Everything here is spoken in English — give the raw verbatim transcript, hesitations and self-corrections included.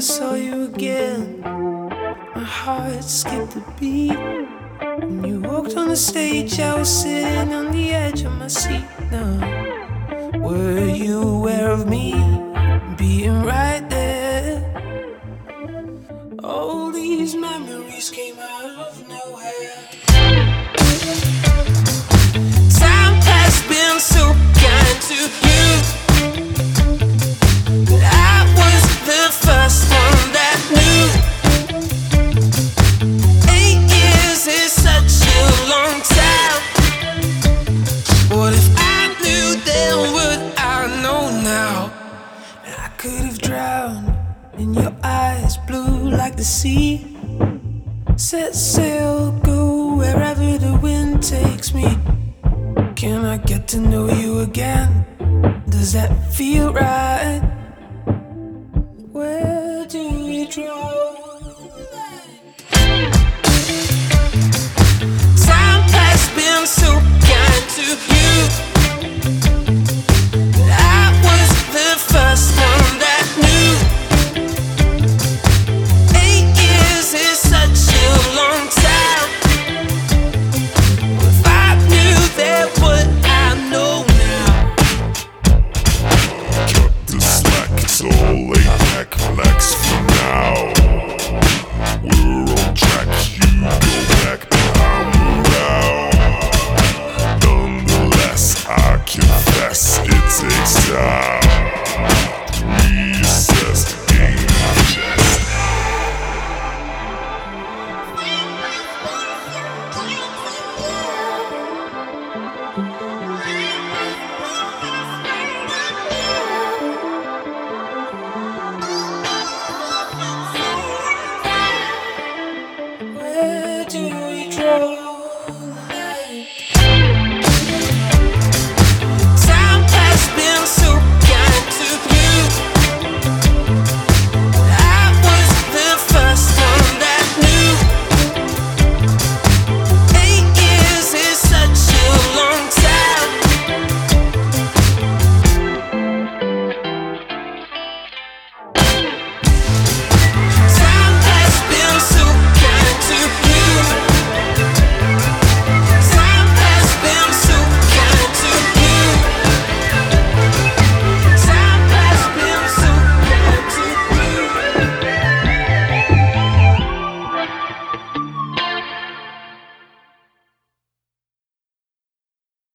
saw you again, my heart skipped a beat. When you walked on the stage, I was sitting on the edge of my seat. Now, were you aware of me being right there? All these memories came out of nowhere. Time has been so kind to you, but I was the first one that knew. Eight years is such a long time. What if I knew then what I know now? I could have drowned in your eyes, blue like the sea. Set sail, go wherever the wind takes me. Can I get to know you again? Does that feel right? Where do we draw the line? Time has been so kind to you, but I was the first one that knew. Eight years is such a long time. If I knew that what I know now. Cut the slack, it's all laid back, relax for now. We're on track, you go back, but I'm around. Nonetheless, I confess it takes time.